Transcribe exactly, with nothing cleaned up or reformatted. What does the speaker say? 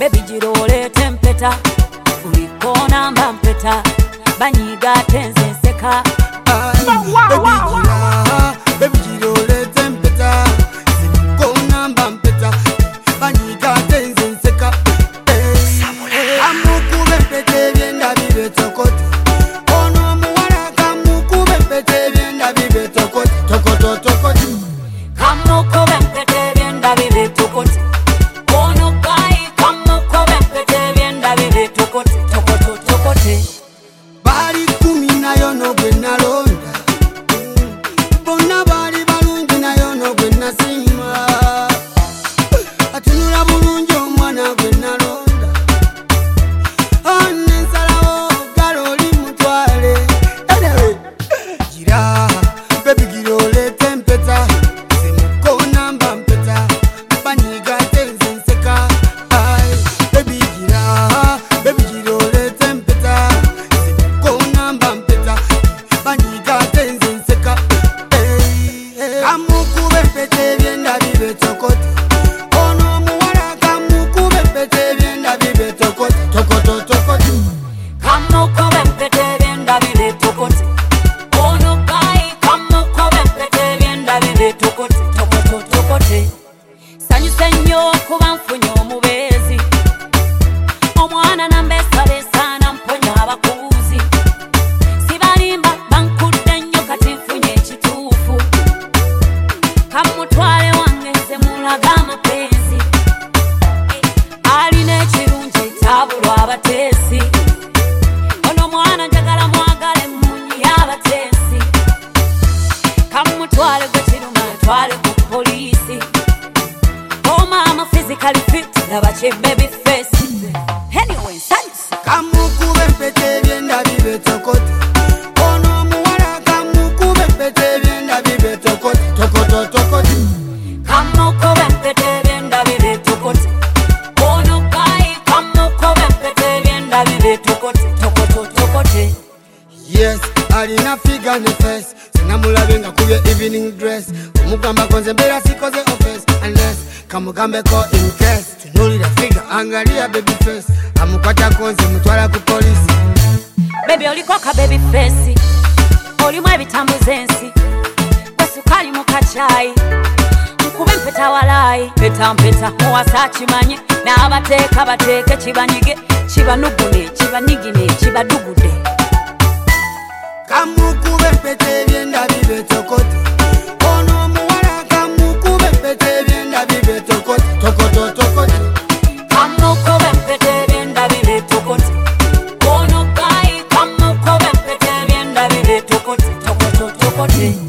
baby girole tempeta ulikona mba mpeta banyiga tenze nseka baby gira baby girole tempeta ulikona mba mpeta banyiga tenze nseka amukube mpete byenda bibe tokote ono muwala kamukube mpete byenda bibe tokote tokoto tokote kamukube mpete byenda bibe tokote ono kai kamukube mpete byenda bibe tokote tokoto tokote bali kumi nayo no gwe nalonda bonna bali balungi nayo no gwe nasima atunula bulungi omwana gwe nalonda anensalawo galoli mutwale edewe gira baby girole tempeta semukona mba mpeta banyiga tenze nseka ai baby gira baby girole tempeta semukona mba mpeta banyiga tenze nseka kamukube mpete byenda bibe tokote ono muwala kamukube mpete byenda bibe tokote tokoto tokote kamukube mpete byenda bibe tokote ono kai kamukube mpete byenda bibe tokote tokoto tokote sanyuse nnyo kuba nfunye omubeezi omwana nambesabesa namponya abakuuzi sibalimba bankudde nnyo kati nfunye ekituufu kamutwale wange nze mulaga amapenzi alina ekirungi tabulwa abateesi ono mwana njagala mwagale munyi y'abateesi kamutwale gwe kiruma twale ku poliisi oh mama physically fit laba kye baby face anyway nsanyusa kamukube mpete byenda bibe tokote ono muwala kamukube mpete byenda bibe tokote tokoto tokote kamukube mpete byenda bibe tokote ono kai kamukube mpete byenda bibe tokote tokoto tokote yes alina figure ne face sinamulabe nga kubye evening dress omugamba konze mbeera sikoze offense unless kamugambeko in case tunulira figure angalia baby face amukwata konze mutwala ku polisi baby oliko ka baby face olimu ebitambuza ensi gwesukali mu kacayi nkube mpeta walayi mpeta mpeta muwasa kimanye n'abateeka bateeke kibanyige kibanugune kibanigine kibadugude kamukube mpete byenda bibe tokote ono muwala kamukube mpete byenda bibe tokote tokoto tokote kamukube mpete byenda bibe tokote ono kai kamukube mpete byenda bibe tokote tokoto tokote